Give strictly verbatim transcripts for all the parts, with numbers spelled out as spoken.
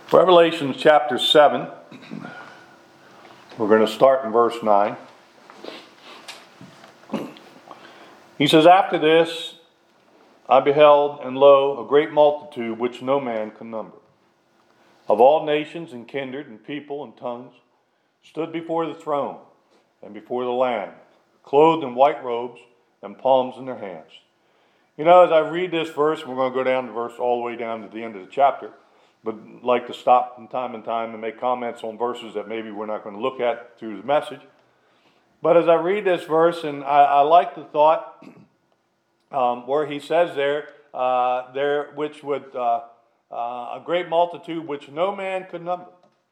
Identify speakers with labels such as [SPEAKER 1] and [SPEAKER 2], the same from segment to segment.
[SPEAKER 1] Revelation chapter seven, we're going to start in verse nine. He says, "After this I beheld, and lo, a great multitude which no man can number, of all nations and kindred and people and tongues, stood before the throne and before the Lamb, clothed in white robes and palms in their hands." You know, as I read this verse, we're going to go down the verse all the way down to the end of the chapter, but I'd like to stop from time and time and make comments on verses that maybe we're not going to look at through the message. But as I read this verse, and I, I like the thought um, where he says there, uh, there which would, uh, uh, a great multitude which no man could number.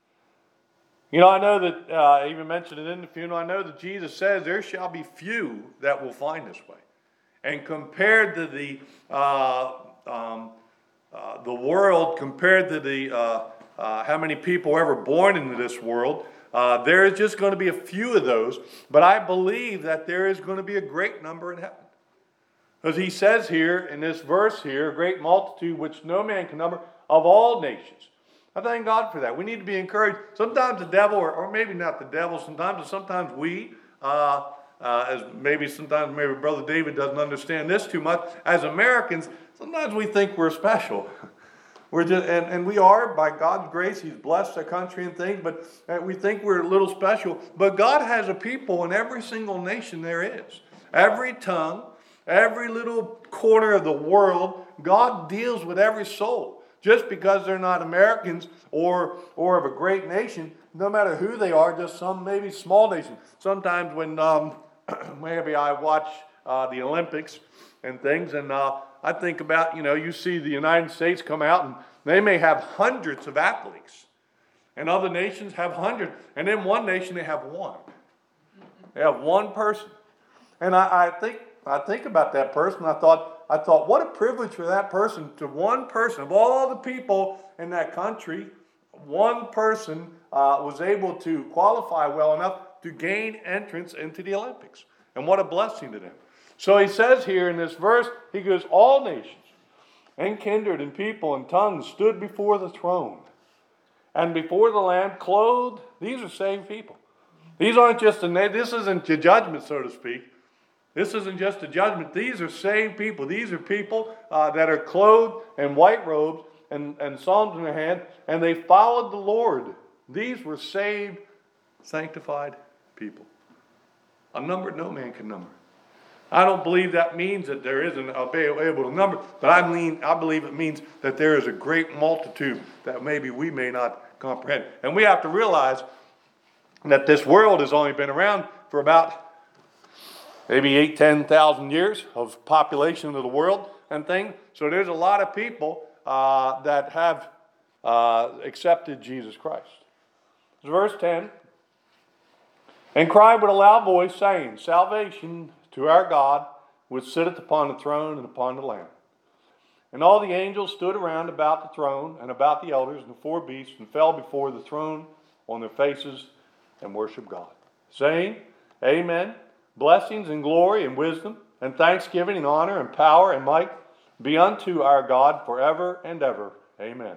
[SPEAKER 1] You know, I know that, uh, I even mentioned it in the funeral, I know that Jesus says there shall be few that will find this way. And compared to the uh, um, uh, the world, compared to the uh, uh, how many people were ever born into this world, uh, there is just going to be a few of those. But I believe that there is going to be a great number in heaven. Because he says here, in this verse here, a great multitude which no man can number, of all nations. I thank God for that. We need to be encouraged. Sometimes the devil, or, or maybe not the devil, sometimes, sometimes we, uh, uh, as maybe sometimes maybe Brother David doesn't understand this too much, as Americans, sometimes we think we're special. We're just, and, and we are, by God's grace. He's blessed our country and things, but uh, we think we're a little special. But God has a people in every single nation there is. Every tongue, every little corner of the world, God deals with every soul. Just because they're not Americans or or of a great nation, no matter who they are, just some maybe small nation. Sometimes when um, maybe I watch uh, the Olympics and things, and uh, I think about, you know, you see the United States come out, and they may have hundreds of athletes, and other nations have hundreds, and in one nation they have one. They have one person, and I, I think I think about that person. I thought. I thought, what a privilege for that person, to one person, of all the people in that country, one person uh, was able to qualify well enough to gain entrance into the Olympics. And what a blessing to them. So he says here in this verse, he goes, all nations and kindred and people and tongues stood before the throne and before the Lamb, clothed. These are saved people. These aren't just a, this isn't a judgment, so to speak. This isn't just a judgment. These are saved people. These are people uh, that are clothed in white robes and, and psalms in their hand, and they followed the Lord. These were saved, sanctified people. A number no man can number. I don't believe that means that there isn't a be able to number, but I mean I believe it means that there is a great multitude that maybe we may not comprehend. And we have to realize that this world has only been around for about maybe eight, ten thousand years of population of the world and things. So there's a lot of people uh, that have uh, accepted Jesus Christ. Verse ten, and cried with a loud voice, saying, salvation to our God, which sitteth upon the throne and upon the Lamb. And all the angels stood around about the throne and about the elders and the four beasts, and fell before the throne on their faces and worshiped God, saying, Amen. Blessings and glory and wisdom and thanksgiving and honor and power and might be unto our God forever and ever. Amen.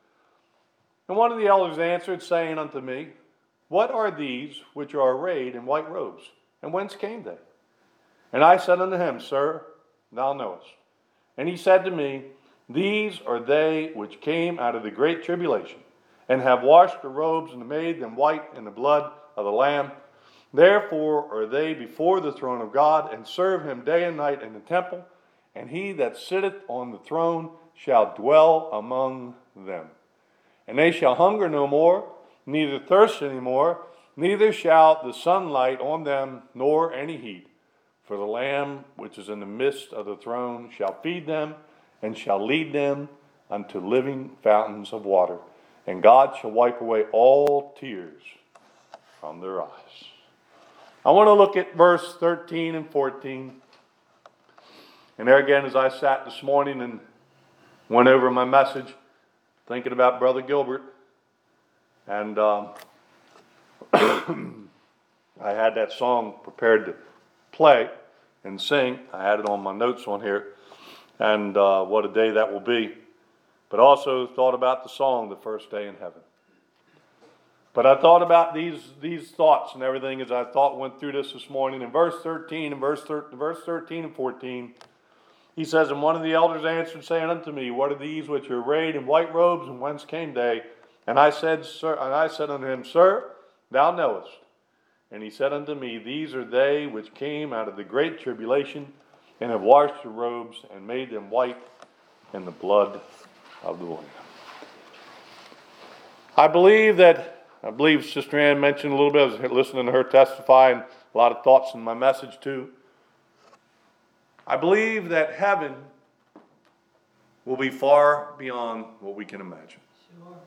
[SPEAKER 1] And one of the elders answered, saying unto me, what are these which are arrayed in white robes? And whence came they? And I said unto him, Sir, thou knowest. And he said to me, these are they which came out of the great tribulation, and have washed the robes and made them white in the blood of the Lamb. Therefore are they before the throne of God, and serve him day and night in the temple, and he that sitteth on the throne shall dwell among them. And they shall hunger no more, neither thirst any more, neither shall the sun light on them, nor any heat. For the Lamb which is in the midst of the throne shall feed them, and shall lead them unto living fountains of water. And God shall wipe away all tears from their eyes. I want to look at verse thirteen and fourteen. And there again, as I sat this morning and went over my message, thinking about Brother Gilbert, and um, I had that song prepared to play and sing. I had it on my notes on here, and uh, what a day that will be. but also thought about the song, The First Day in Heaven. But I thought about these, these thoughts and everything as I thought went through this this morning. In verse thirteen and verse, thir- verse thirteen and fourteen, he says, "And one of the elders answered, saying unto me, What are these which are arrayed in white robes, and whence came they? And I said, Sir, and I said unto him, Sir, thou knowest. And he said unto me, These are they which came out of the great tribulation, and have washed their robes, and made them white in the blood of the Lamb." I believe that I believe Sister Ann mentioned a little bit. I was listening to her testify, and a lot of thoughts in my message too. I believe that heaven will be far beyond what we can imagine. Sure.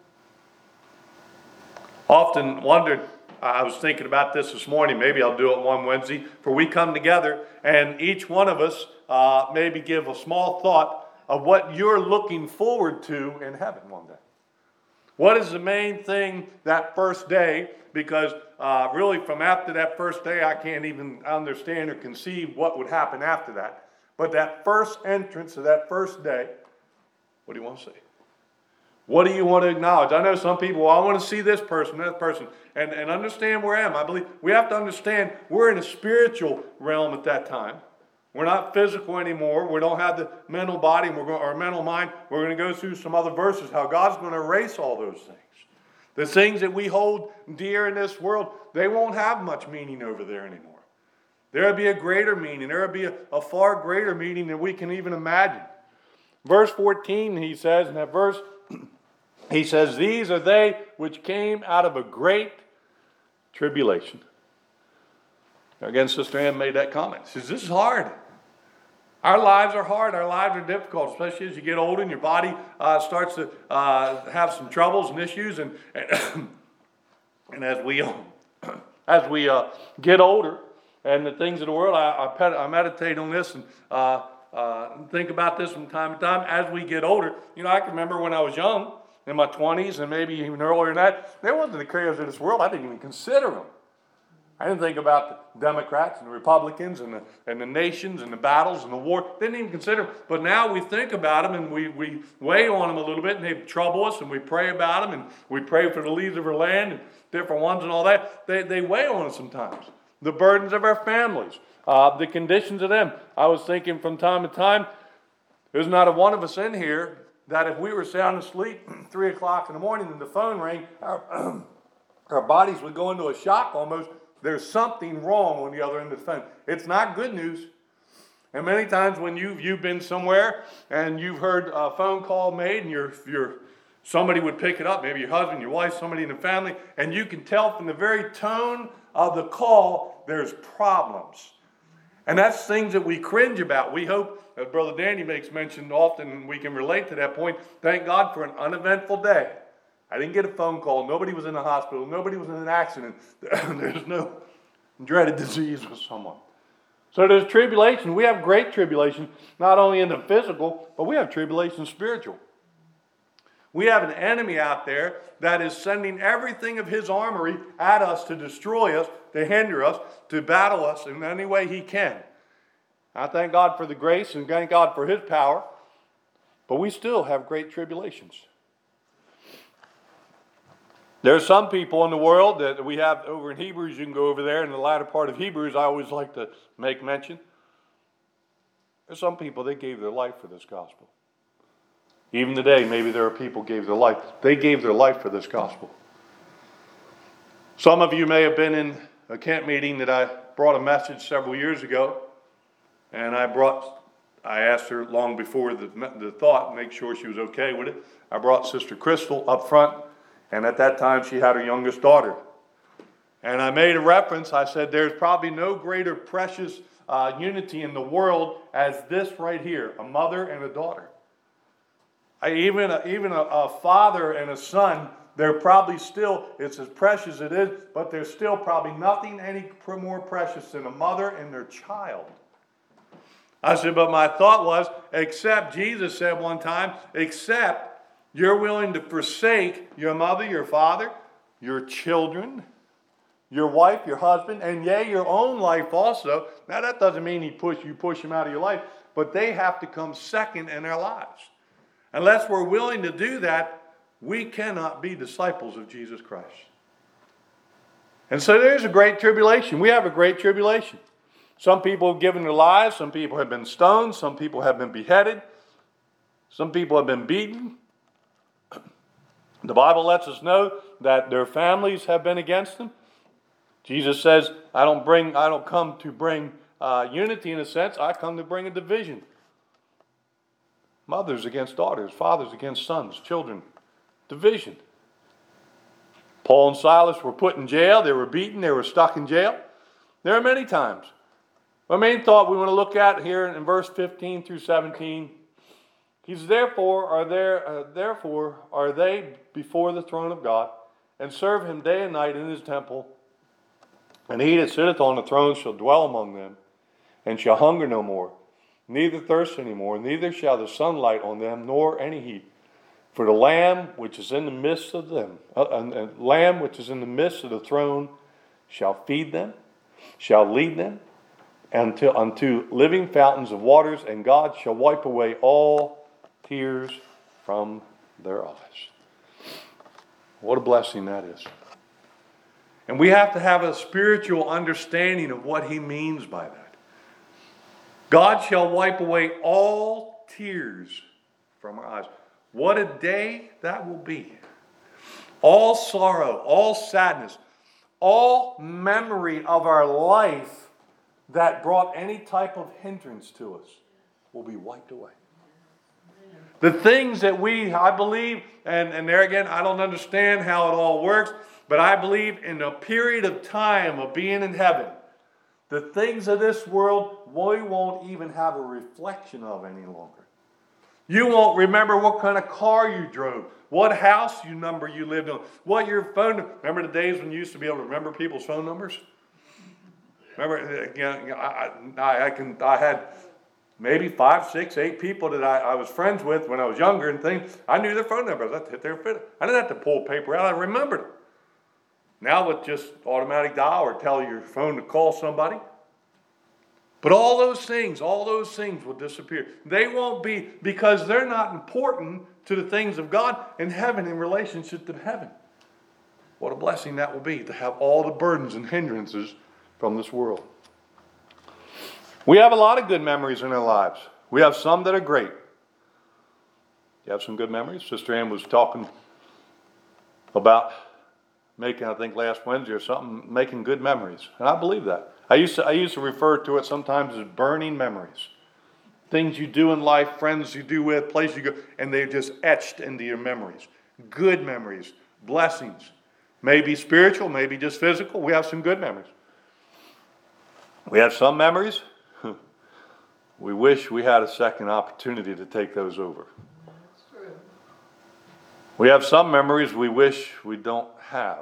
[SPEAKER 1] Often wondered, I was thinking about this this morning, maybe I'll do it one Wednesday, for we come together and each one of us uh, maybe give a small thought of what you're looking forward to in heaven one day. What is the main thing that first day? Because uh, really from after that first day, I can't even understand or conceive what would happen after that. But that first entrance of that first day, what do you want to see? What do you want to acknowledge? I know some people, well, I want to see this person, that person, and, and understand where I am. I believe we have to understand we're in a spiritual realm at that time. We're not physical anymore. We don't have the mental body we're going, or mental mind. We're going to go through some other verses, how God's going to erase all those things. The things that we hold dear in this world, they won't have much meaning over there anymore. There will be a greater meaning. There will be a, a far greater meaning than we can even imagine. Verse fourteen, he says, in that verse, he says, "These are they which came out of a great tribulation." Now again, Sister Ann made that comment. She says, this is hard. Our lives are hard. Our lives are difficult, especially as you get older and your body uh, starts to uh, have some troubles and issues. And and, and as we as we uh, get older and the things of the world, I, I, pet, I meditate on this and uh, uh, think about this from time to time. As we get older, you know, I can remember when I was young, in my twenties and maybe even earlier than that, there wasn't the cares of this world. I didn't even consider them. I didn't think about the Democrats and the Republicans and the, and the nations and the battles and the war. Didn't even consider them. But now we think about them and we, we weigh on them a little bit and they trouble us and we pray about them and we pray for the leaders of our land and different ones and all that. They, they weigh on us sometimes. The burdens of our families, uh, the conditions of them. I was thinking from time to time, there's not a one of us in here that if we were sound asleep three o'clock in the morning and the phone rang, our, our bodies would go into a shock almost. There's something wrong on the other end of the phone. It's not good news. And many times when you've, you've been somewhere and you've heard a phone call made and you're, you're, somebody would pick it up, maybe your husband, your wife, somebody in the family, and you can tell from the very tone of the call, there's problems. And that's things that we cringe about. We hope, as Brother Danny makes mention often, we can relate to that point. Thank God for an uneventful day. I didn't get a phone call. Nobody was in the hospital. Nobody was in an accident. There's no dreaded disease with someone. So there's tribulation. We have great tribulation, not only in the physical, but we have tribulation spiritual. We have an enemy out there that is sending everything of his armory at us to destroy us, to hinder us, to battle us in any way he can. I thank God for the grace and thank God for his power, but we still have great tribulations. There are some people in the world that we have over in Hebrews. You can go over there in the latter part of Hebrews. I always like to make mention. There's some people, they gave their life for this gospel. Even today, maybe there are people who gave their life. They gave their life for this gospel. Some of you may have been in a camp meeting that I brought a message several years ago. And I brought, I asked her long before the, the thought, make sure she was okay with it. I brought Sister Crystal up front. And at that time, she had her youngest daughter. And I made a reference. I said, there's probably no greater precious uh, unity in the world as this right here, a mother and a daughter. I, even a, even a, a father and a son, they're probably still, it's as precious as it is, but there's still probably nothing any more precious than a mother and their child. I said, but my thought was, except, Jesus said one time, except you're willing to forsake your mother, your father, your children, your wife, your husband, and yea, your own life also. Now that doesn't mean he push, you push them out of your life, but they have to come second in their lives. Unless we're willing to do that, we cannot be disciples of Jesus Christ. And so there's a great tribulation. We have a great tribulation. Some people have given their lives. Some people have been stoned. Some people have been beheaded. Some people have been beaten. The Bible lets us know that their families have been against them. Jesus says, I don't bring, I don't come to bring uh, unity in a sense. I come to bring a division. Mothers against daughters, fathers against sons, children. Division. Paul and Silas were put in jail. They were beaten. They were stuck in jail. There are many times. My main thought we want to look at here in verse fifteen through seventeen. He's therefore are there uh, therefore are they before the throne of God, and serve him day and night in his temple. And he that sitteth on the throne shall dwell among them, and shall hunger no more, neither thirst any more, neither shall the sunlight on them, nor any heat. For the Lamb which is in the midst of them, uh, and, and Lamb which is in the midst of the throne, shall feed them, shall lead them, unto unto living fountains of waters, and God shall wipe away all tears from their eyes. What a blessing that is. And we have to have a spiritual understanding of what he means by that. God shall wipe away all tears from our eyes. What a day that will be. All sorrow, all sadness, all memory of our life that brought any type of hindrance to us will be wiped away. The things that we, I believe, and, and there again, I don't understand how it all works, but I believe in a period of time of being in heaven, the things of this world we won't even have a reflection of any longer. You won't remember what kind of car you drove, what house you number you lived on, what your phone. Remember the days when you used to be able to remember people's phone numbers? Remember, you know, I, I, I can. I had maybe five, six, eight people that I, I was friends with when I was younger and things. I knew their phone numbers. I hit their fit. I didn't have to pull paper out. I remembered them. Now with just automatic dial or tell your phone to call somebody. But all those things, all those things will disappear. They won't be, because they're not important to the things of God in heaven in relationship to heaven. What a blessing that will be to have all the burdens and hindrances from this world. We have a lot of good memories in our lives. We have some that are great. You have some good memories? Sister Ann was talking about making, I think last Wednesday or something, making good memories. And I believe that. I used to, I used to refer to it sometimes as burning memories. Things you do in life, friends you do with, places you go, and they're just etched into your memories. Good memories, blessings. Maybe spiritual, maybe just physical. We have some good memories. We have some memories. We wish we had a second opportunity to take those over.
[SPEAKER 2] That's true.
[SPEAKER 1] We have some memories we wish we don't have.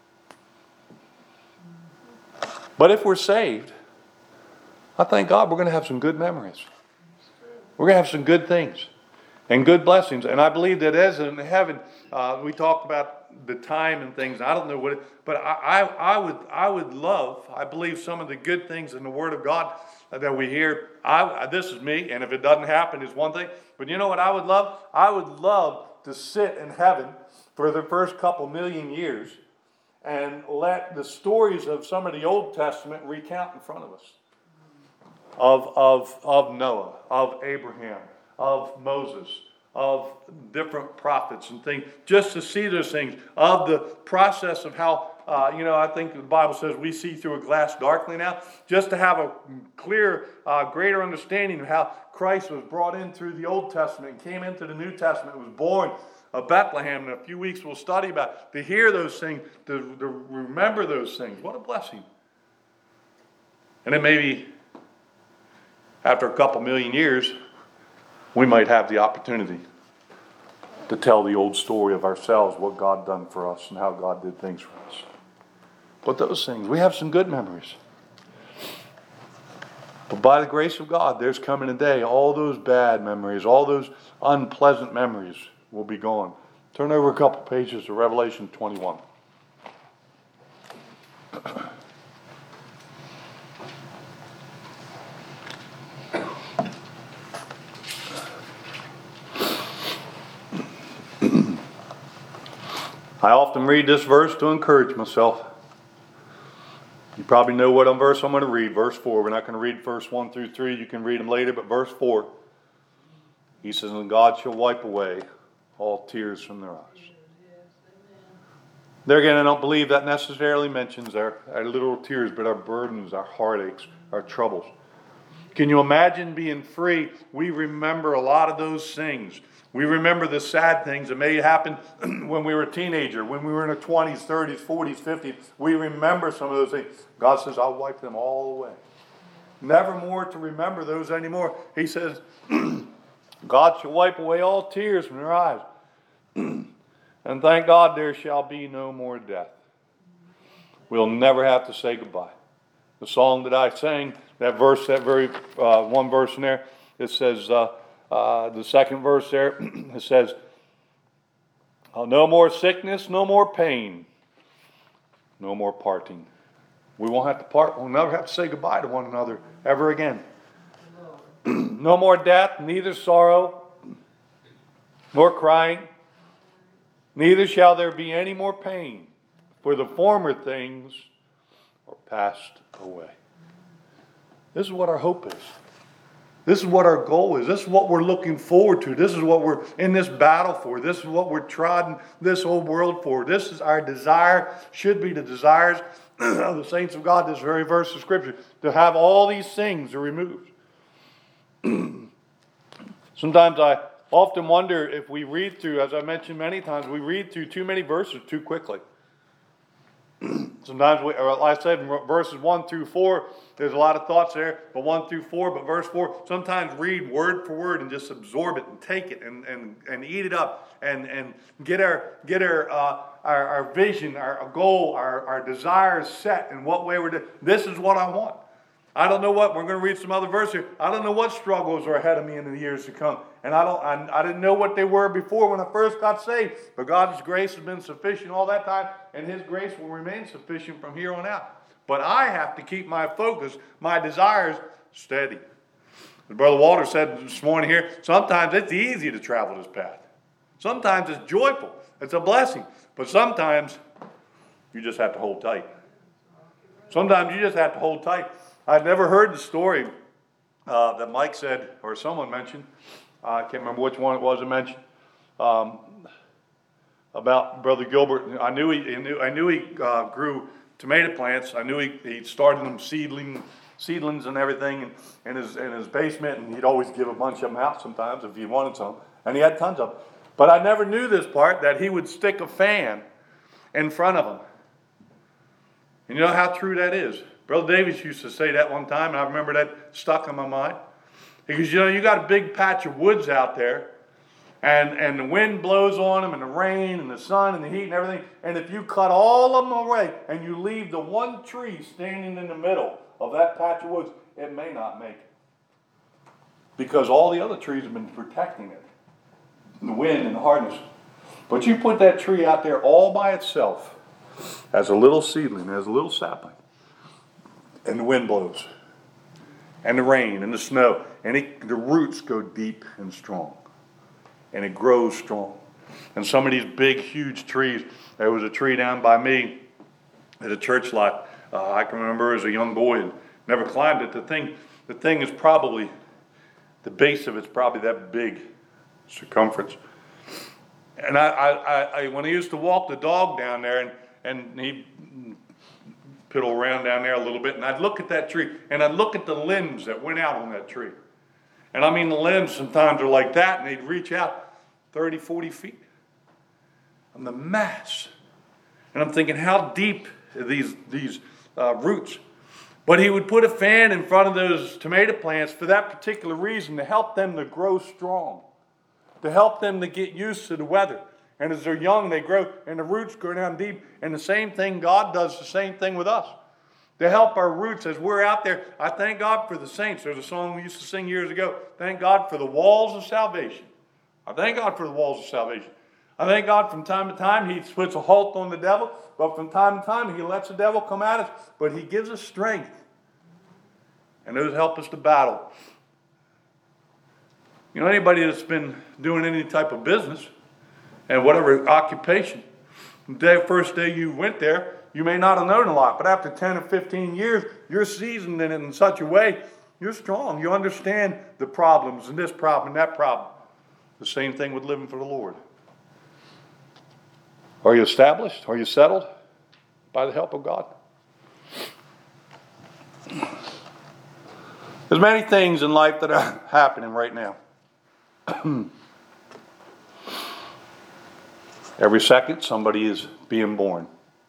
[SPEAKER 1] But if we're saved, I thank God we're going to have some good memories. We're going to have some good things and good blessings. And I believe that as in heaven, uh, we talked about the time and things. I don't know what it, but I, I, I would, I would love, I believe some of the good things in the Word of God that we hear. I, this is me, and if it doesn't happen, it's one thing. But you know what I would love? I would love to sit in heaven for the first couple million years and let the stories of some of the Old Testament recount in front of us. Of, of, of Noah, of Abraham, of Moses, of different prophets and things, just to see those things, of the process of how, uh, you know, I think the Bible says we see through a glass darkly now, just to have a clear, uh, greater understanding of how Christ was brought in through the Old Testament and came into the New Testament, was born of Bethlehem. In a few weeks we'll study about it, to hear those things, to, to remember those things. What a blessing. And then maybe after a couple million years, we might have the opportunity to tell the old story of ourselves, what God done for us and how God did things for us. But those things, we have some good memories. But by the grace of God, there's coming a day, all those bad memories, all those unpleasant memories will be gone. Turn over a couple pages to Revelation twenty-one. I often read this verse to encourage myself. You probably know what verse I'm going to read. Verse four. We're not going to read verse one through three. You can read them later, but verse four. He says, and God shall wipe away all tears from their eyes. There again, I don't believe that necessarily mentions our, our literal tears, but our burdens, our heartaches, our troubles. Can you imagine being free? We remember a lot of those things. We remember the sad things that may happen when we were a teenager, when we were in our twenties, thirties, forties, fifties. We remember some of those things. God says, I'll wipe them all away. Never more to remember those anymore. He says, God shall wipe away all tears from their eyes. And thank God there shall be no more death. We'll never have to say goodbye. The song that I sang, that verse, that very uh, one verse in there, it says, uh, uh, the second verse there, it says, oh, no more sickness, no more pain, no more parting. We won't have to part. We'll never have to say goodbye to one another ever again. No more death, neither sorrow, nor crying. Neither shall there be any more pain, for the former things are passed away. This is what our hope is. This is what our goal is. This is what we're looking forward to. This is what we're in this battle for. This is what we're trodden this whole world for. This is our desire, should be the desires of the saints of God, this very verse of Scripture, to have all these things removed. Sometimes I often wonder if we read through, as I mentioned many times, we read through too many verses too quickly. Sometimes, we, or like I said, in verses one through four, there's a lot of thoughts there, but one through four, but verse four, sometimes read word for word and just absorb it and take it and, and, and eat it up and, and get our get our, uh, our our vision, our goal, our, our desires set in what way we're doing. This is what I want. I don't know what, we're going to read some other verse here. I don't know what struggles are ahead of me in the years to come. And I don't, I, I didn't know what they were before when I first got saved. But God's grace has been sufficient all that time, and His grace will remain sufficient from here on out. But I have to keep my focus, my desires steady. As Brother Walter said this morning here, sometimes it's easy to travel this path. Sometimes it's joyful. It's a blessing. But sometimes you just have to hold tight. Sometimes you just have to hold tight. I've never heard the story uh, that Mike said, or someone mentioned, uh, I can't remember which one it was that mentioned, um, about Brother Gilbert. I knew he, he knew, I knew he uh, grew tomato plants. I knew he, he started them seedling, seedlings and everything in, in, his, in his basement, and he'd always give a bunch of them out sometimes if he wanted some, and he had tons of them. But I never knew this part, that he would stick a fan in front of them. And you know how true that is? Brother Davis used to say that one time, and I remember that stuck in my mind. Because, you know, you got a big patch of woods out there, and, and the wind blows on them, and the rain, and the sun, and the heat, and everything. And if you cut all of them away, and you leave the one tree standing in the middle of that patch of woods, it may not make it. Because all the other trees have been protecting it. The wind and the hardness. But you put that tree out there all by itself, as a little seedling, as a little sapling. And the wind blows, and the rain, and the snow, and it, the roots go deep and strong, and it grows strong. And some of these big, huge trees, there was a tree down by me at a church lot. Uh, I can remember as a young boy and never climbed it. The thing, the thing is probably, the base of it's probably that big circumference. And I, I, I, when I used to walk the dog down there, and and he piddle around down there a little bit, and I'd look at that tree, and I'd look at the limbs that went out on that tree. And I mean, the limbs sometimes are like that, and they'd reach out thirty, forty feet. And the mass. And I'm thinking, how deep are these, these uh, roots? But he would put a fan in front of those tomato plants for that particular reason, to help them to grow strong, to help them to get used to the weather. And as they're young, they grow, and the roots go down deep. And the same thing, God does the same thing with us. To help our roots as we're out there. I thank God for the saints. There's a song we used to sing years ago. Thank God for the walls of salvation. I thank God for the walls of salvation. I thank God from time to time He puts a halt on the devil. But from time to time He lets the devil come at us. But He gives us strength. And those help us to battle. You know, anybody that's been doing any type of business, and whatever occupation, The day, first day you went there, you may not have known a lot, but after ten or fifteen years, you're seasoned in it in such a way, you're strong. You understand the problems and this problem and that problem. The same thing with living for the Lord. Are you established? Are you settled by the help of God? There's many things in life that are happening right now. Every second, somebody is being born.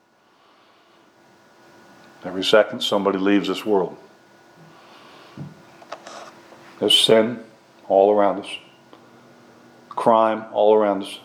[SPEAKER 1] Every second, somebody leaves this world. There's sin all around us. Crime all around us.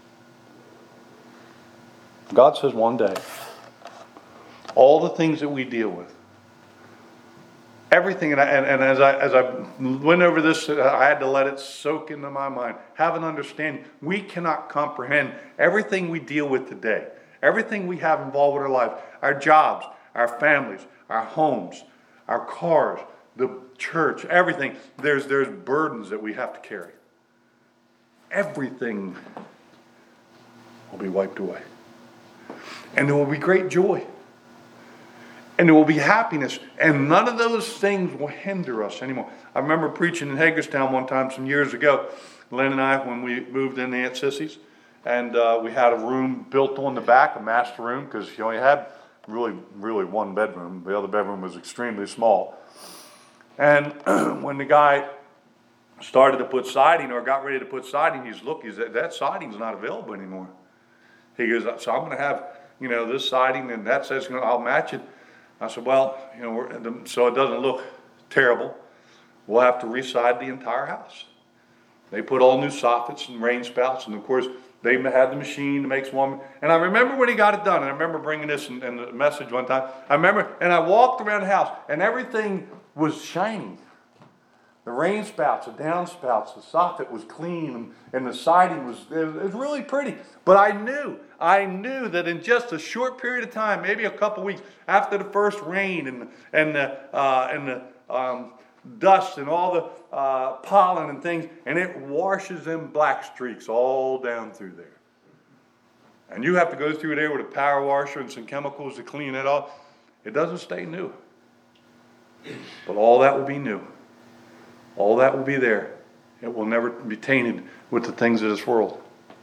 [SPEAKER 1] God says one day, all the things that we deal with, everything, and, I, and, and as I as I went over this, I had to let it soak into my mind. Have an understanding. We cannot comprehend everything we deal with today. Everything we have involved with our life. Our jobs, our families, our homes, our cars, the church, everything. There's, there's burdens that we have to carry. Everything will be wiped away. And there will be great joy. And there will be happiness. And none of those things will hinder us anymore. I remember preaching in Hagerstown one time some years ago. Lynn and I, when we moved into Aunt Sissy's. And uh, we had a room built on the back, a master room, because you only had really, really one bedroom. The other bedroom was extremely small. And when the guy started to put siding, or got ready to put siding, he's, look, he's, that siding's not available anymore. He goes, so I'm going to have, you know, this siding, and that says, you know, I'll match it. I said, well, you know, we're, so it doesn't look terrible, we'll have to re-side the entire house. They put all new soffits and rain spouts, and of course, they had the machine to make one. And I remember when he got it done, and I remember bringing this in, in the message one time. I remember, and I walked around the house, and everything was shining. The rain spouts, the downspouts, the soffit was clean, and, and the siding was, it was really pretty. But I knew, I knew that in just a short period of time, maybe a couple weeks after the first rain and, and the, uh, and the um, dust and all the uh, pollen and things, and it washes them black streaks all down through there. And you have to go through there with a power washer and some chemicals to clean it off. It doesn't stay new. But all that will be new. All that will be there. It will never be tainted with the things of this world.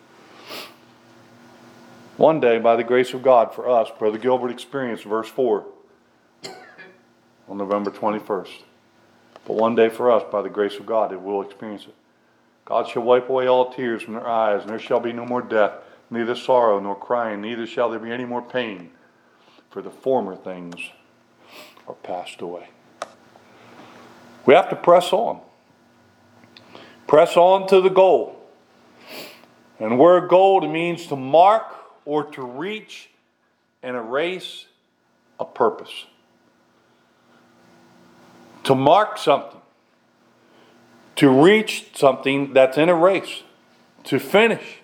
[SPEAKER 1] One day, by the grace of God for us, Brother Gilbert experienced verse four on November twenty-first. But one day for us, by the grace of God, it will experience it. God shall wipe away all tears from their eyes, and there shall be no more death, neither sorrow nor crying, neither shall there be any more pain, for the former things are passed away. We have to press on. Press on to the goal. And word goal, it means to mark or to reach and erase a purpose. To mark something. To reach something that's in a race. To finish.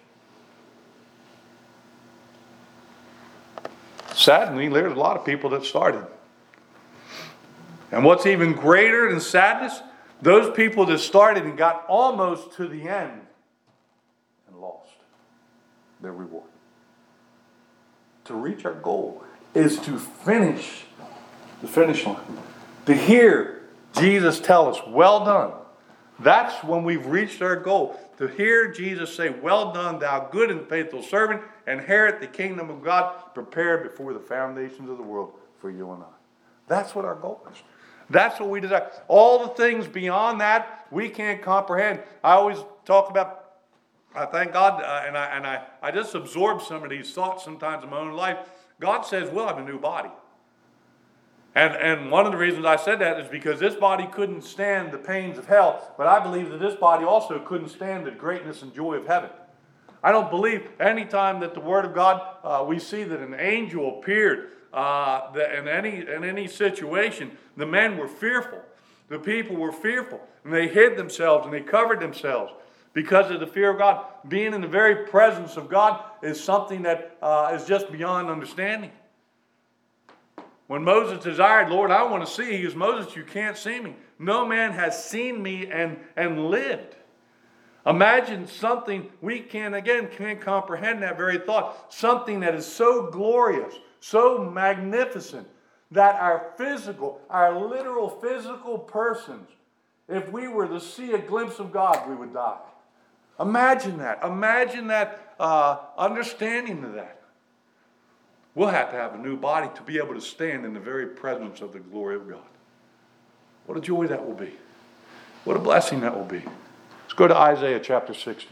[SPEAKER 1] Sadly, there's a lot of people that started. And what's even greater than sadness, those people that started and got almost to the end and lost their reward. To reach our goal is to finish the finish line. To hear Jesus tell us, well done. That's when we've reached our goal. To hear Jesus say, well done, thou good and faithful servant, inherit the kingdom of God prepared before the foundations of the world for you and I. That's what our goal is. That's what we desire. All the things beyond that, we can't comprehend. I always talk about, I thank God, uh, and, I, and I, I just absorb some of these thoughts sometimes in my own life. God says we'll have a new body. And, and one of the reasons I said that is because this body couldn't stand the pains of hell, but I believe that this body also couldn't stand the greatness and joy of heaven. I don't believe any time that the Word of God, uh, we see that an angel appeared uh, that in any in any situation, the men were fearful. The people were fearful. And they hid themselves and they covered themselves because of the fear of God. Being in the very presence of God is something that uh, is just beyond understanding. When Moses desired, Lord, I want to see, he goes, Moses, you can't see me. No man has seen me and, and lived. Imagine something we can, again, can't comprehend that very thought. Something that is so glorious, so magnificent, that our physical, our literal physical persons, if we were to see a glimpse of God, we would die. Imagine that. Imagine that uh, understanding of that. We'll have to have a new body to be able to stand in the very presence of the glory of God. What a joy that will be. What a blessing that will be. Let's go to Isaiah chapter sixty.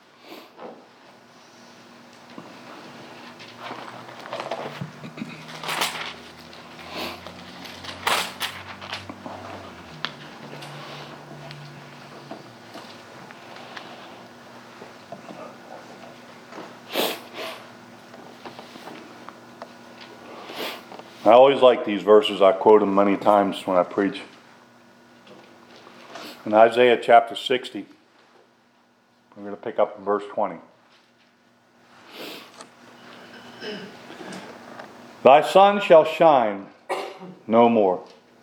[SPEAKER 1] I always like these verses. I quote them many times when I preach. In Isaiah chapter sixty, we're going to pick up in verse twenty. Thy sun shall shine no more.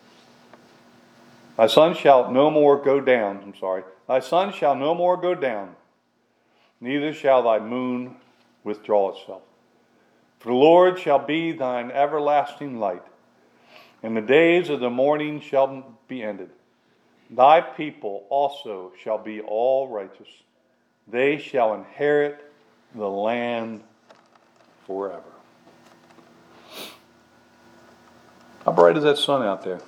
[SPEAKER 1] Thy sun shall no more go down. I'm sorry. Thy sun shall no more go down, neither shall thy moon withdraw itself. For the Lord shall be thine everlasting light, and the days of the morning shall be ended. Thy people also shall be all righteous. They shall inherit the land forever. How bright is that sun out there?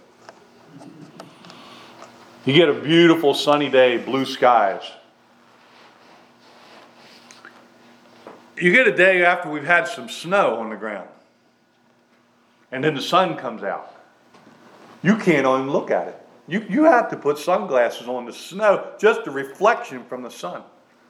[SPEAKER 1] You get a beautiful sunny day, blue skies. You get a day after we've had some snow on the ground. And then the sun comes out. You can't even look at it. You, you have to put sunglasses on the snow, just the reflection from the sun.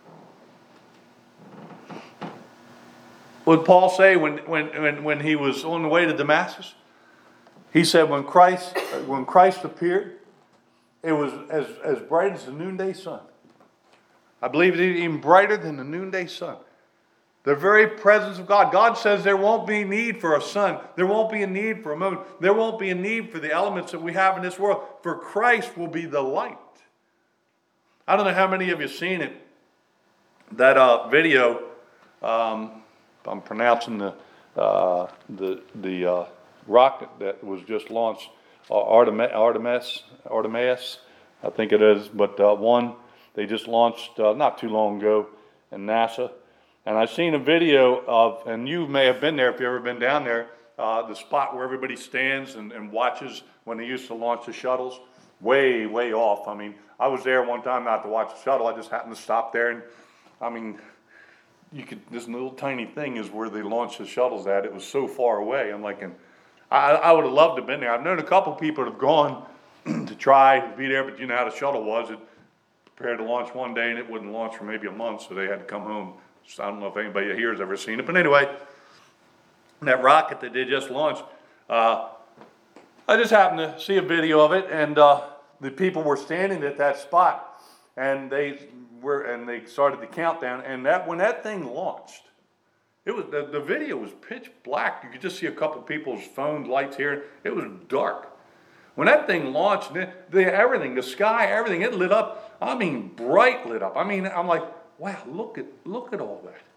[SPEAKER 1] What did Paul say when, when, when, when he was on the way to Damascus? He said when Christ, when Christ appeared, it was as, as bright as the noonday sun. I believe it is even brighter than the noonday sun. The very presence of God. God says there won't be need for a sun. There won't be a need for a moon. There won't be a need for the elements that we have in this world. For Christ will be the light. I don't know how many of you have seen it. That uh, video, um, I'm pronouncing the uh, the the uh, rocket that was just launched, uh, Artemis, Artemis, Artemis, I think it is. But uh, one they just launched uh, not too long ago in NASA. And I've seen a video of, and you may have been there if you've ever been down there, uh, the spot where everybody stands and, and watches when they used to launch the shuttles, way, way off. I mean, I was there one time not to watch the shuttle. I just happened to stop there, and I mean, you could. This little tiny thing is where they launch the shuttles at. It was so far away. I'm like, and I, I would have loved to have been there. I've known a couple people that have gone to try to be there, but you know how the shuttle was. It prepared to launch one day, and it wouldn't launch for maybe a month, so they had to come home. I don't know if anybody here has ever seen it, but anyway, that rocket that they just launched, uh, I just happened to see a video of it, and uh, the people were standing at that spot, and they were, and they started the countdown, and that when that thing launched, it was the, the video was pitch black. You could just see a couple people's phone lights here. It was dark. When that thing launched, the, the everything, the sky, everything, it lit up. I mean, bright lit up. I mean, I'm like, wow, look at look at all that.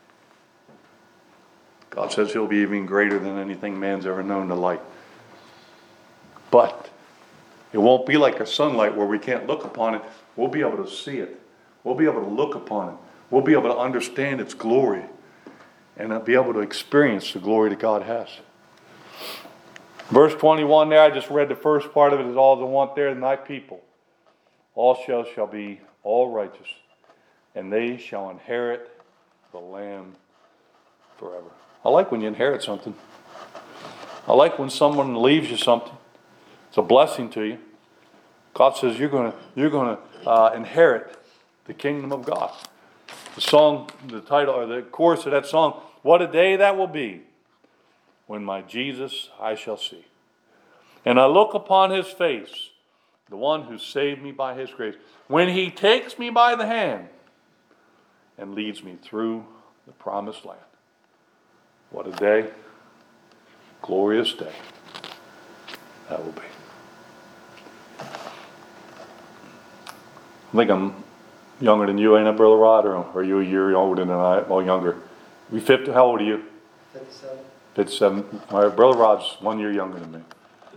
[SPEAKER 1] God says he'll be even greater than anything man's ever known to light. But it won't be like a sunlight where we can't look upon it. We'll be able to see it. We'll be able to look upon it. We'll be able to understand its glory and be able to experience the glory that God has. Verse twenty-one there, I just read the first part of it, is all the want there, and thy people. All shall shall be all righteous, and they shall inherit the land forever. I like when you inherit something. I like when someone leaves you something. It's a blessing to you. God says you're going to you're going to uh, inherit the kingdom of God. The song, the title, or the chorus of that song, what a day that will be when my Jesus I shall see. And I look upon his face, the one who saved me by his grace, when he takes me by the hand and leads me through the promised land. What a day, glorious day that will be. I think I'm Younger than you, ain't it, Brother Rod? Or are you a year older than I? Well, younger. You fifty? How old are you?
[SPEAKER 2] fifty-seven.
[SPEAKER 1] fifty-seven. All right, Brother Rod's one year younger than me.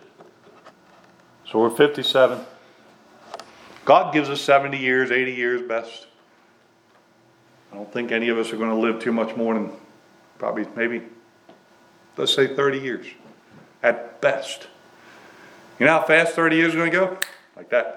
[SPEAKER 1] So we're fifty-seven. God gives us seventy years, eighty years best. I don't think any of us are going to live too much more than probably, maybe, let's say thirty years at best. You know how fast thirty years is going to go? Like that.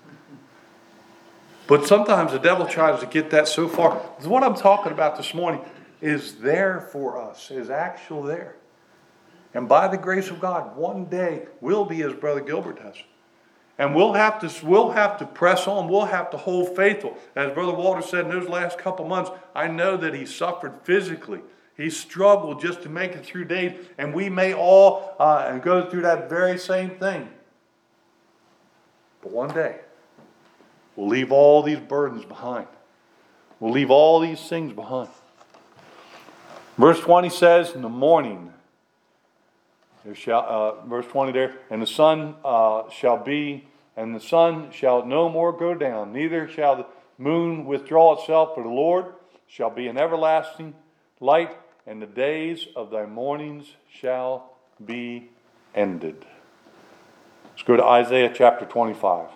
[SPEAKER 1] But sometimes the devil tries to get that so far. What I'm talking about this morning is there for us, is actual there. And by the grace of God, one day we'll be as Brother Gilbert has. And we'll have to we'll have to press on. We'll have to hold faithful. As Brother Walter said in those last couple months, I know that he suffered physically. He struggled just to make it through days. And we may all uh, go through that very same thing. But one day, we'll leave all these burdens behind. We'll leave all these things behind. Verse twenty says, in the morning, there shall, uh, verse twenty there, and the sun uh, shall be, and the sun shall no more go down, neither shall the moon withdraw itself, for the Lord shall be an everlasting light, and the days of thy mornings shall be ended. Let's go to Isaiah chapter twenty-five.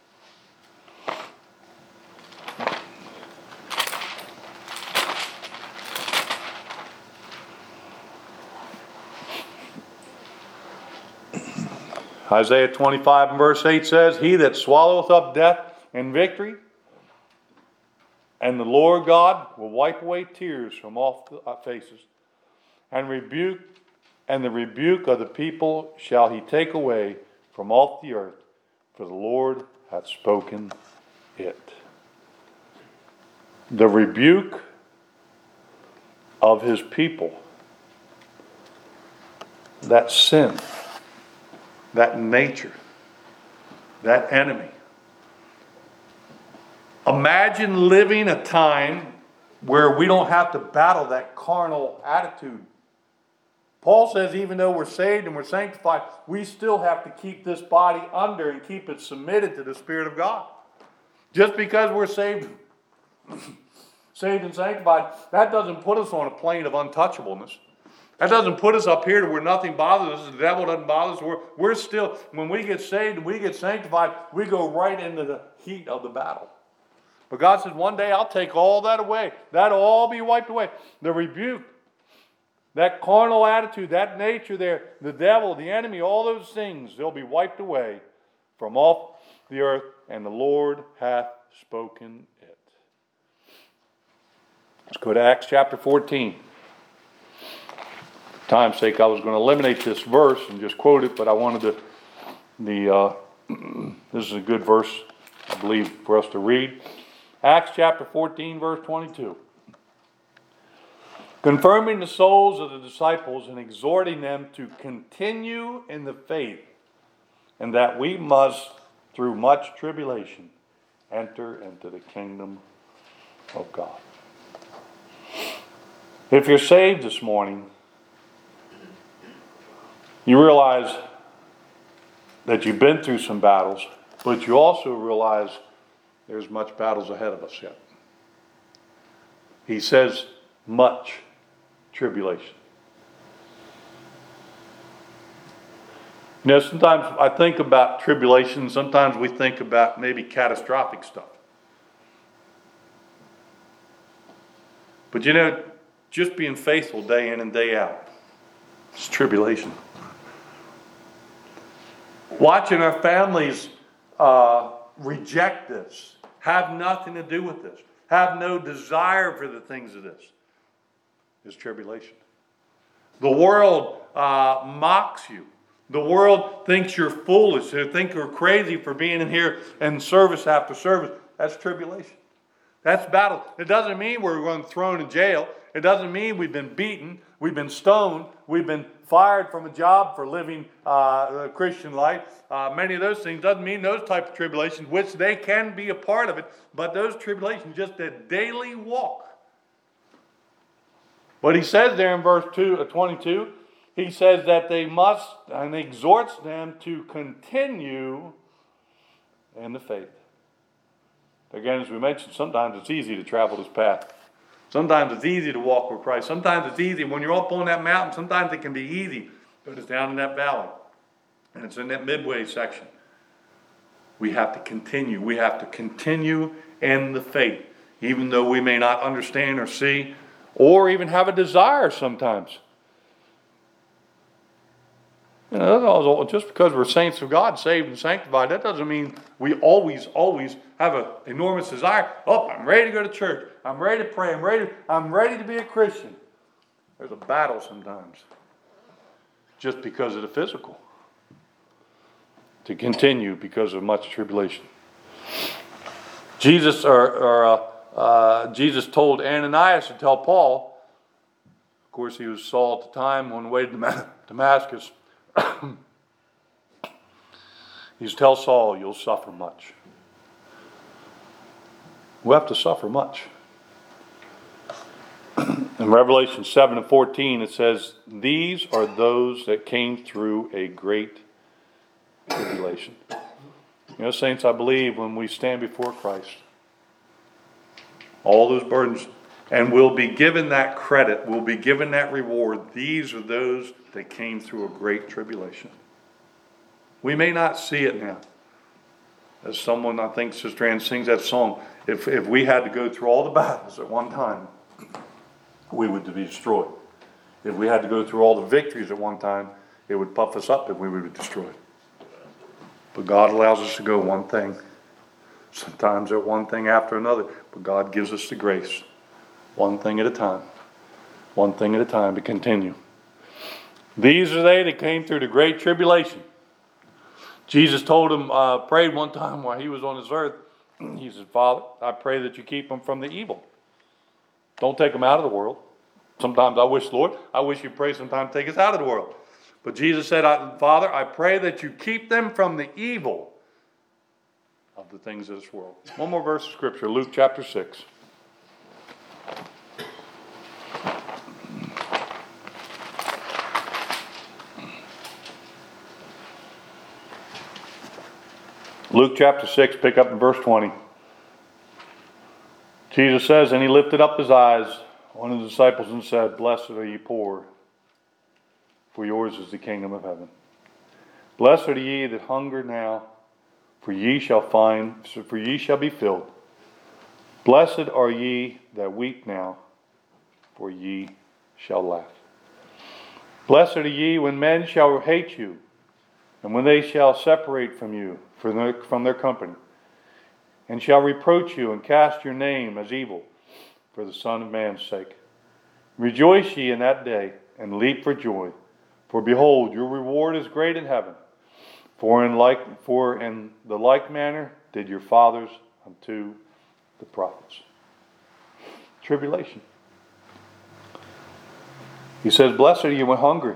[SPEAKER 1] Isaiah twenty-five and verse eight says, He that swalloweth up death and victory, and the Lord God will wipe away tears from off the faces, and rebuke, and the rebuke of the people shall he take away from off the earth, for the Lord hath spoken it. The rebuke of his people, that sin, that nature, that enemy. Imagine living a time where we don't have to battle that carnal attitude. Paul says even though we're saved and we're sanctified, we still have to keep this body under and keep it submitted to the Spirit of God. Just because we're saved, saved and sanctified, that doesn't put us on a plane of untouchableness. That doesn't put us up here to where nothing bothers us. The devil doesn't bother us. We're, we're still, when we get saved and we get sanctified, we go right into the heat of the battle. But God says, one day I'll take all that away. That'll all be wiped away. The rebuke, that carnal attitude, that nature there, the devil, the enemy, all those things, they'll be wiped away from off the earth, and the Lord hath spoken it. Let's go to Acts chapter fourteen. For time's sake, I was going to eliminate this verse and just quote it, but I wanted to, the, uh, this is a good verse, I believe, for us to read. Acts chapter fourteen, verse twenty-two. Confirming the souls of the disciples and exhorting them to continue in the faith, and that we must, through much tribulation, enter into the kingdom of God. If you're saved this morning, you realize that you've been through some battles, but you also realize there's much battles ahead of us yet. He says much tribulation. You know, sometimes I think about tribulation, sometimes we think about maybe catastrophic stuff. But you know, just being faithful day in and day out, it's tribulation. Watching our families uh, reject this, have nothing to do with this, have no desire for the things of this, is tribulation. The world uh, mocks you. The world thinks you're foolish. They think you're crazy for being in here and service after service. That's tribulation. That's battle. It doesn't mean we're going to be thrown in jail. It doesn't mean we've been beaten, we've been stoned, we've been fired from a job for living uh, a Christian life. Uh, many of those things doesn't mean those type of tribulations, which they can be a part of it, but those tribulations, just a daily walk. But he says there in verse two, uh, twenty-two, he says that they must, and exhorts them to continue in the faith. Again, as we mentioned, sometimes it's easy to travel this path. Sometimes it's easy to walk with Christ. Sometimes it's easy. When you're up on that mountain, sometimes it can be easy. But it's down in that valley. And it's in that midway section. We have to continue. We have to continue in the faith. Even though we may not understand or see, or even have a desire sometimes. You know, just because we're saints of God, saved and sanctified, that doesn't mean we always, always have an enormous desire. Oh, I'm ready to go to church. I'm ready to pray. I'm ready. I'm ready to be a Christian. There's a battle sometimes, just because of the physical, to continue because of much tribulation. Jesus, or, or uh, uh, Jesus told Ananias to tell Paul. Of course, he was Saul at the time on the way to Damascus. He's tell Saul, you'll suffer much. We'll have to suffer much. In Revelation seven and fourteen, it says, these are those that came through a great tribulation. You know, saints, I believe when we stand before Christ, all those burdens, and we'll be given that credit, we'll be given that reward. These are those that came through a great tribulation. We may not see it now. As someone, I think Sister Ann sings that song, if, if we had to go through all the battles at one time, we would be destroyed. If we had to go through all the victories at one time, it would puff us up and we would be destroyed. But God allows us to go one thing. Sometimes at one thing after another. But God gives us the grace. One thing at a time. One thing at a time to continue. These are they that came through the great tribulation. Jesus told him, uh, prayed one time while he was on this earth. He said, Father, I pray that you keep them from the evil. Don't take them out of the world. Sometimes I wish, Lord, I wish you'd pray sometimes take us out of the world. But Jesus said, Father, I pray that you keep them from the evil of the things of this world. One more verse of Scripture, Luke chapter six. Luke chapter six, pick up in verse twenty. Jesus says, and he lifted up his eyes on the disciples and said, blessed are ye poor, for yours is the kingdom of heaven. Blessed are ye that hunger now, for ye shall find, for ye shall be filled. Blessed are ye that weep now, for ye shall laugh. Blessed are ye when men shall hate you, and when they shall separate from you, from their, from their company, and shall reproach you and cast your name as evil for the Son of Man's sake. Rejoice ye in that day, and leap for joy, for behold, your reward is great in heaven. For in like for in the like manner did your fathers unto the prophets. Tribulation. He says, blessed are you when hungry.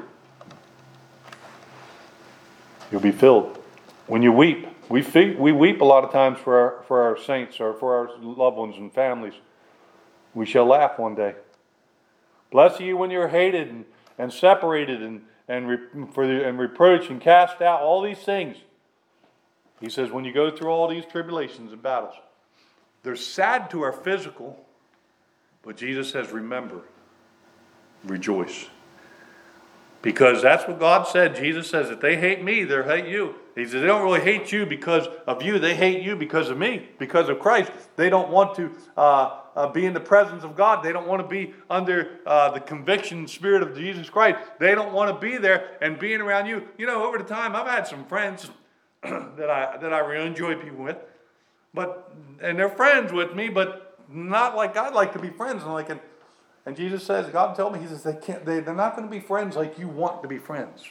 [SPEAKER 1] You'll be filled. When you weep, we fe- we weep a lot of times for our for our saints or for our loved ones and families. We shall laugh one day. Blessed are you when you're hated and, and separated and and re, for the, and reproached and cast out. All these things. He says, when you go through all these tribulations and battles, they're sad to our physical, but Jesus says, remember, rejoice. Because that's what God said. Jesus says, if they hate me, they'll hate you. He says, they don't really hate you because of you. They hate you because of me, because of Christ. They don't want to uh, uh, be in the presence of God. They don't want to be under uh, the conviction spirit of Jesus Christ. They don't want to be there and being around you. You know, over the time, I've had some friends that I that I really enjoy people with, but and they're friends with me, but not like I'd like to be friends. And like, and, and Jesus says, God told me, He says they can't. They, they're not going to be friends like you want to be friends.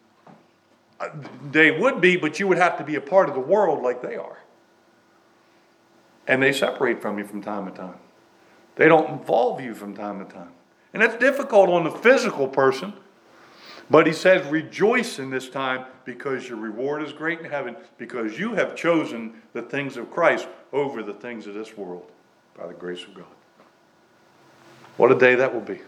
[SPEAKER 1] They would be, but you would have to be a part of the world like they are. And they separate from you from time to time. They don't involve you from time to time. And that's difficult on the physical person. But he says, rejoice in this time because your reward is great in heaven, because you have chosen the things of Christ over the things of this world by the grace of God. What a day that will be.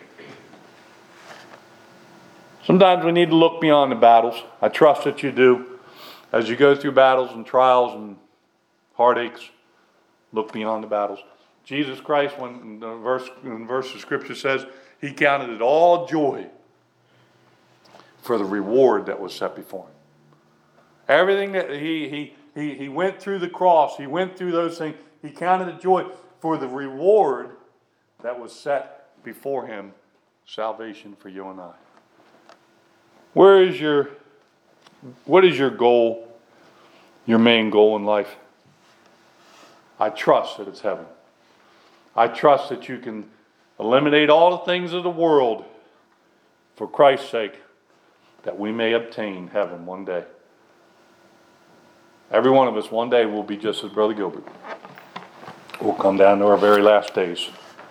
[SPEAKER 1] Sometimes we need to look beyond the battles. I trust that you do. As you go through battles and trials and heartaches, look beyond the battles. Jesus Christ, when the verse, when verse of Scripture says, he counted it all joy for the reward that was set before him. Everything that he, he, he, he went through the cross, he went through those things, he counted it joy for the reward that was set before him, salvation for you and I. Where is your, what is your goal, your main goal in life? I trust that it's heaven. I trust that you can eliminate all the things of the world for Christ's sake, that we may obtain heaven one day. Every one of us one day will be just as Brother Gilbert. We'll come down to our very last days.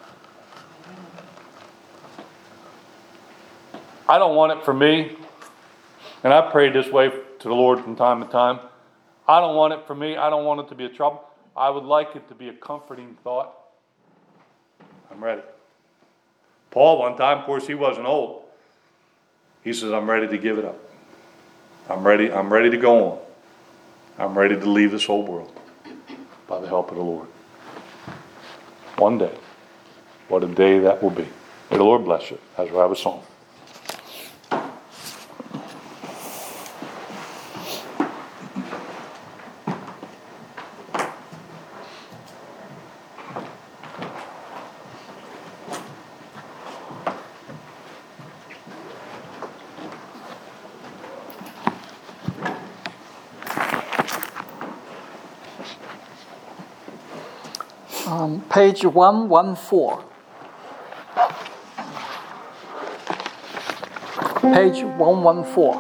[SPEAKER 1] I don't want it for me, and I pray this way to the Lord from time to time. I don't want it for me. I don't want it to be a trouble. I would like it to be a comforting thought. I'm ready. Paul, one time, of course, he wasn't old. He says, I'm ready to give it up. I'm ready, I'm ready to go on. I'm ready to leave this whole world by the help of the Lord. One day. What a day that will be. May the Lord bless you as we have a song.
[SPEAKER 2] Um, page one one four. Page one one four.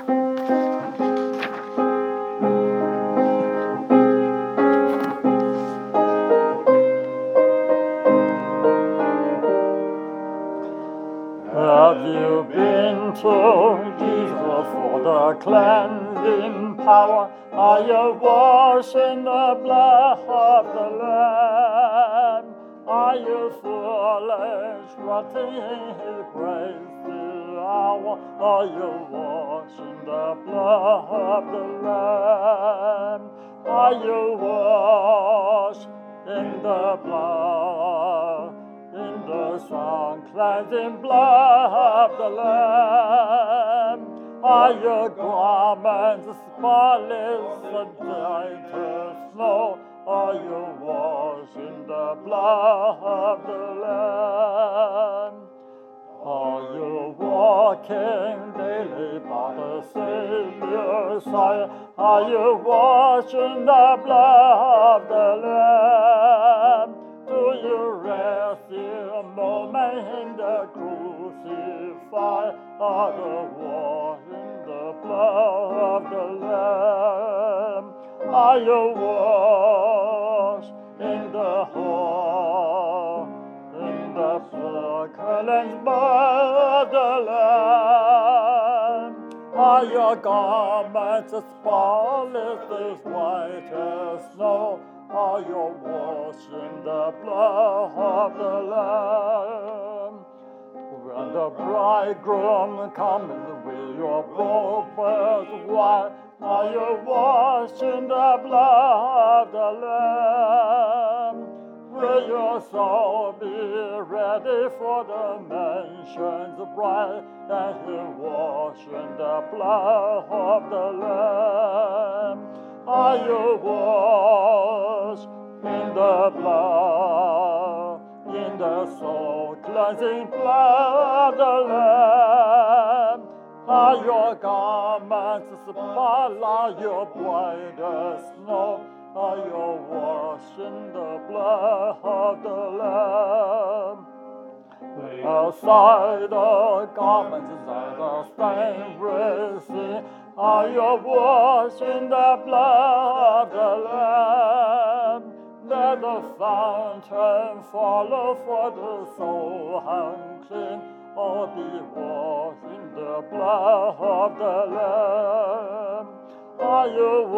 [SPEAKER 3] Have you been to Jesus for the cleansing power? Are you washed in the blood of the Lamb? Are you foolish, trusting in His grace the hour? Are you washed in the blood of the Lamb? Are you washed in the blood, in the strong cleansing blood of the Lamb? Are your garments spotless and white as snow? Are you washed in the blood of the Lamb? Are you walking daily by the Savior's side? Are you washed in the blood of the Lamb? Do you rest a moment in the crucified? Are you washed in the blood of the Lamb? Are you washed in the whole, in the cleansed blood of the Lamb? Are your garments spotless as white as snow? Are you washed in the blood of the Lamb? When the bridegroom comes with your robes white, are you washed in the blood of the Lamb? Will your soul be ready for the mansions bright, and you wash in the blood of the Lamb? Are you washed in the blood, in the soul cleansing blood of the Lamb? Are your garments spotless? Are you white as snow? Are you washed in the blood of the Lamb? Lay aside the garments that are stained with sin. Are you washed in the blood of the Lamb? Let the fountain follow for the soul unclean. Oh, be washed in the blood of the Lamb. Are you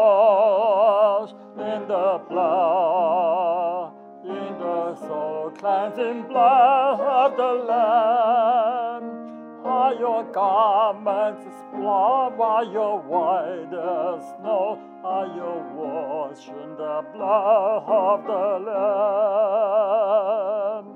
[SPEAKER 3] washed in the blood, in the soul cleansing blood of the Lamb? Are your garments as blood, while you're white as snow, are you washed in the blood of the Lamb?